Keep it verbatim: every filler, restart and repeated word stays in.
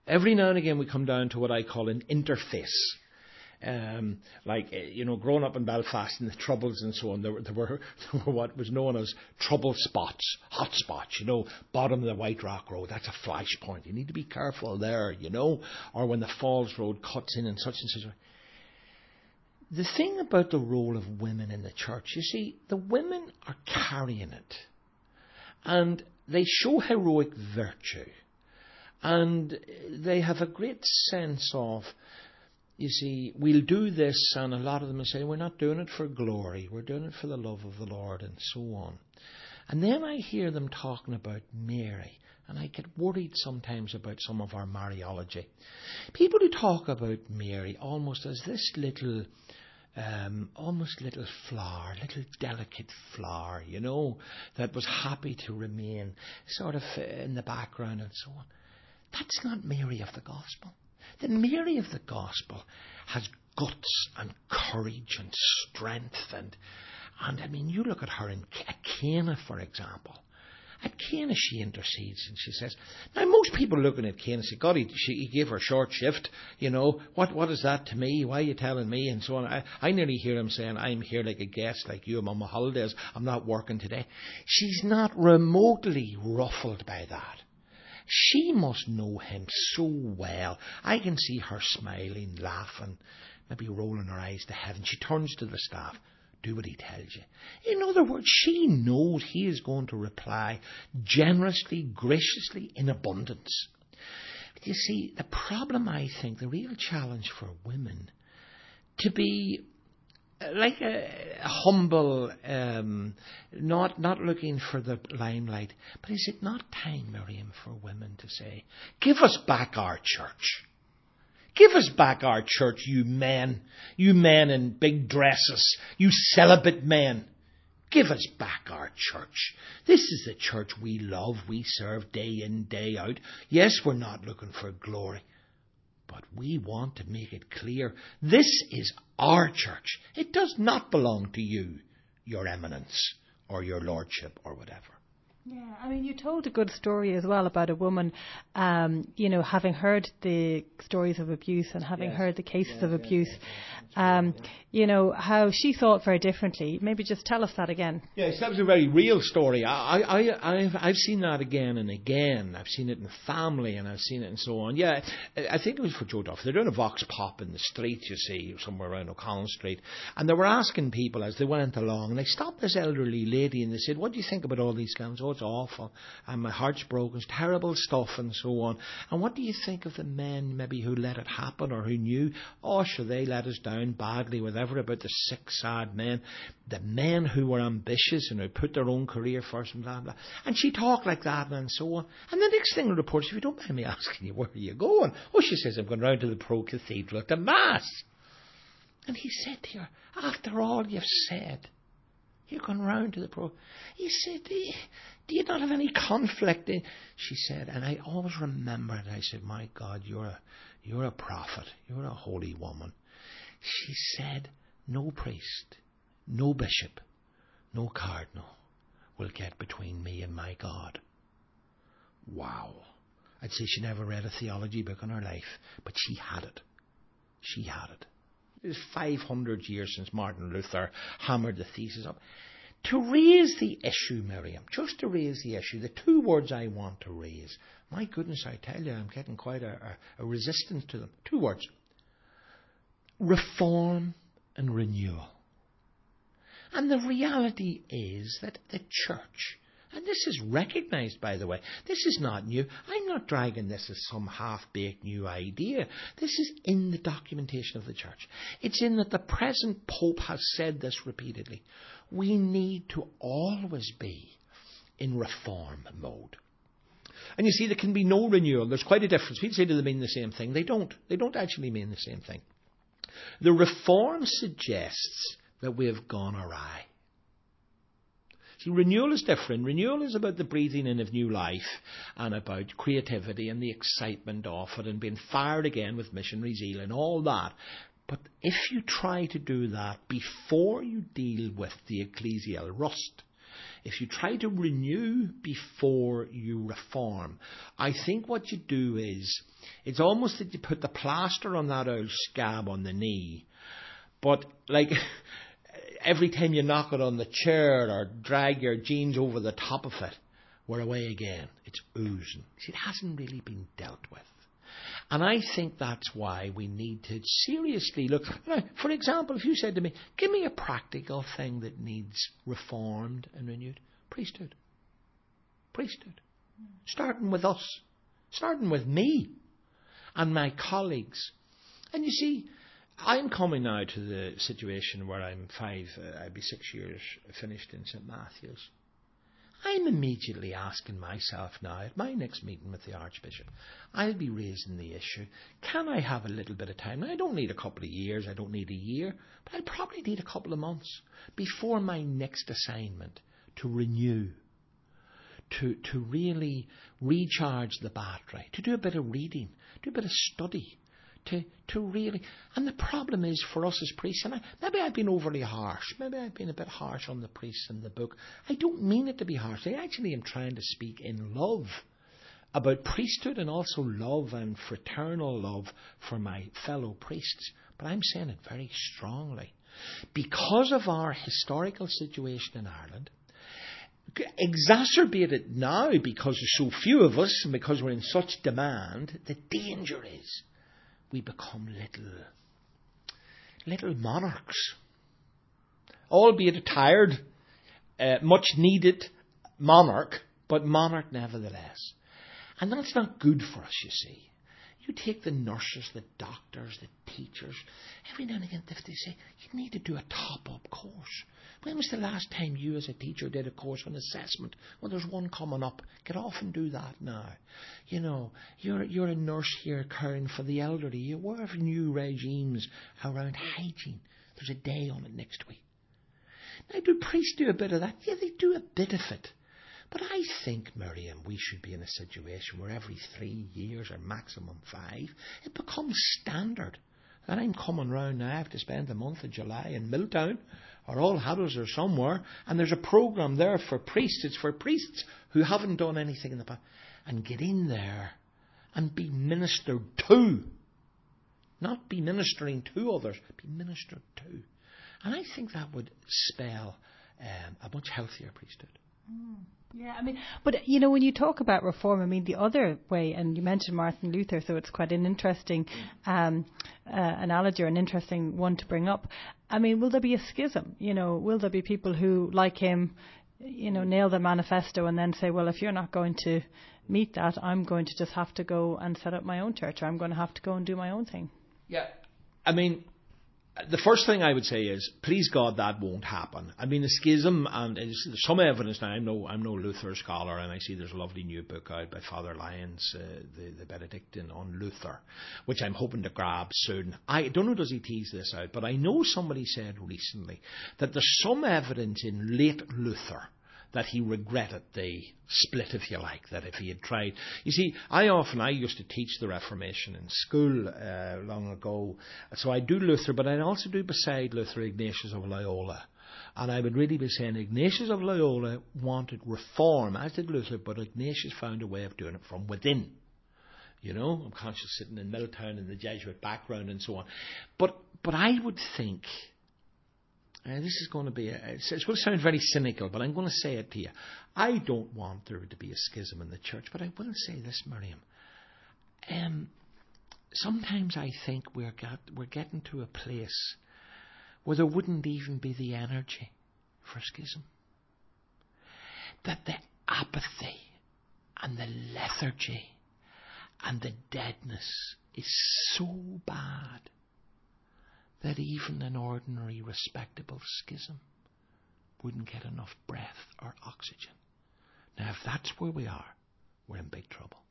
every now and again we come down to what I call an interface. Um, like, you know, growing up in Belfast and the Troubles and so on, there, there, were, there were what was known as trouble spots, hot spots, you know, bottom of the White Rock Road, that's a flash point. You need to be careful there, you know, or when the Falls Road cuts in and such and such. The thing about the role of women in the church, you see, the women are carrying it. And they show heroic virtue. And they have a great sense of, you see, we'll do this, and a lot of them will say, we're not doing it for glory, we're doing it for the love of the Lord, and so on. And then I hear them talking about Mary, and I get worried sometimes about some of our Mariology. People who talk about Mary almost as this little, um, almost little flower, little delicate flower, you know, that was happy to remain sort of in the background and so on. That's not Mary of the Gospel. The Mary of the Gospel has guts and courage and strength. And, and I mean, you look at her in at Cana, for example. At Cana, she intercedes and she says, now most people looking at Cana say, God, he, she, he gave her short shift. You know, what what is that to me? Why are you telling me? And so on. I, I nearly hear him saying, I'm here like a guest, like you. I'm on my holidays. I'm not working today. She's not remotely ruffled by that. She must know him so well. I can see her smiling, laughing, maybe rolling her eyes to heaven. She turns to the staff. Do what he tells you. In other words, she knows he is going to reply generously, graciously, in abundance. But you see, the problem, I think, the real challenge for women, to be like a, a humble, um, not not looking for the limelight. But is it not time, Miriam, for women to say, give us back our church. Give us back our church, you men. You men in big dresses. You celibate men. Give us back our church. This is the church we love, we serve day in, day out. Yes, we're not looking for glory. But we want to make it clear, this is our church. It does not belong to you, your eminence, or your lordship, or whatever. Yeah, I mean, you told a good story as well about a woman, um, you know, having heard the stories of abuse and having yes. heard the cases yes, of abuse, yes, yes, yes. Um, right, yeah. you know, how she thought very differently. Maybe just tell us that again. Yes, that was a very real story. I, I, I've, I've seen that again and again. I've seen it in the family and I've seen it and so on. Yeah, I think it was for Joe Duff. They're doing a vox pop in the street, you see, somewhere around O'Connell Street. And they were asking people as they went along, and they stopped this elderly lady and they said, what do you think about all these scams? Oh, it's awful, and my heart's broken, it's terrible stuff and so on. And what do you think of the men maybe who let it happen or who knew? Oh, sure, they let us down badly, whatever, about the sick, sad men, the men who were ambitious and who put their own career first and blah, blah. And she talked like that and so on. And the next thing the report says, if you don't mind me asking you, where are you going? Oh, she says, I'm going round to the Pro Cathedral to Mass. And he said to her, after all you've said, you're going round to the Pro. He said, do you not have any conflict? She said, and I always remember it. I said, my God, you're a, you're a prophet. You're a holy woman. She said, no priest, no bishop, no cardinal will get between me and my God. Wow. I'd say she never read a theology book in her life, but she had it. She had it. It was five hundred years since Martin Luther hammered the thesis up. To raise the issue, Miriam, just to raise the issue, the two words I want to raise, my goodness, I tell you, I'm getting quite a, a, a resistance to them. Two words. Reform and renewal. And the reality is that the church, and this is recognised, by the way, this is not new. I'm not dragging this as some half-baked new idea. This is in the documentation of the church. It's in that the present Pope has said this repeatedly. We need to always be in reform mode. And you see, there can be no renewal. There's quite a difference. People say they mean the same thing. They don't. They don't actually mean the same thing. The reform suggests that we have gone awry. See, renewal is different. Renewal is about the breathing in of new life and about creativity and the excitement of it and being fired again with missionary zeal and all that. But if you try to do that before you deal with the ecclesial rust, if you try to renew before you reform, I think what you do is, it's almost that you put the plaster on that old scab on the knee, but like every time you knock it on the chair or drag your jeans over the top of it, we're away again. It's oozing. See, it hasn't really been dealt with. And I think that's why we need to seriously look. You know, for example, if you said to me, give me a practical thing that needs reformed and renewed. Priesthood. Priesthood. Starting with us. Starting with me and my colleagues. And you see, I'm coming now to the situation where I'm five, uh, I'll be six years finished in Saint Matthew's. I'm immediately asking myself now, at my next meeting with the Archbishop, I'll be raising the issue, can I have a little bit of time? Now, I don't need a couple of years, I don't need a year, but I probably need a couple of months before my next assignment to renew, to, to really recharge the battery, to do a bit of reading, do a bit of study. To, to really, and the problem is for us as priests, and I, maybe I've been overly harsh, maybe I've been a bit harsh on the priests in the book. I don't mean it to be harsh. I actually am trying to speak in love about priesthood and also love and fraternal love for my fellow priests. But I'm saying it very strongly. Because of our historical situation in Ireland, exacerbated now because there's so few of us and because we're in such demand, the danger is we become little, little monarchs, albeit a tired, uh, much needed monarch, but monarch nevertheless. And that's not good for us, you see. You take the nurses, the doctors, the teachers, every now and again they say, you need to do a top-up course. When was the last time you as a teacher did a course on assessment? Well, there's one coming up. Get off and do that now. You know, you're you're a nurse here caring for the elderly. You're aware of new regimes around hygiene. There's a day on it next week. Now, do priests do a bit of that? Yeah, they do a bit of it. But I think, Miriam, we should be in a situation where every three years or maximum five, it becomes standard. That I'm coming round now, I have to spend the month of July in Milltown or All Hallows or somewhere, and there's a programme there for priests. It's for priests who haven't done anything in the past. And get in there and be ministered to. Not be ministering to others, be ministered to. And I think that would spell um, a much healthier priesthood. Mm. Yeah, I mean, but you know, when you talk about reform, I mean, the other way, and you mentioned Martin Luther, so it's quite an interesting um, uh, analogy or an interesting one to bring up. I mean, will there be a schism? You know, will there be people who, like him, you know, nail the manifesto and then say, well, if you're not going to meet that, I'm going to just have to go and set up my own church, or I'm going to have to go and do my own thing? Yeah, I mean, the first thing I would say is, please God, that won't happen. I mean, the schism, and there's some evidence now. I'm no, I'm no Luther scholar, and I see there's a lovely new book out by Father Lyons, uh, the, the Benedictine, on Luther, which I'm hoping to grab soon. I don't know, does he tease this out, but I know somebody said recently that there's some evidence in late Luther that he regretted the split, if you like, that if he had tried. You see, I often, I used to teach the Reformation in school uh, long ago, so I do Luther, but I also do beside Luther Ignatius of Loyola. And I would really be saying Ignatius of Loyola wanted reform, as did Luther, but Ignatius found a way of doing it from within. You know, I'm conscious sitting in Milltown in the Jesuit background and so on. But, but I would think... Uh, this is going to be, a, it's, it's going to sound very cynical, but I'm going to say it to you. I don't want there to be a schism in the church, but I will say this, Miriam. Um, sometimes I think we're, got, we're getting to a place where there wouldn't even be the energy for schism. That the apathy and the lethargy and the deadness is so bad that even an ordinary, respectable schism wouldn't get enough breath or oxygen. Now, if that's where we are, we're in big trouble.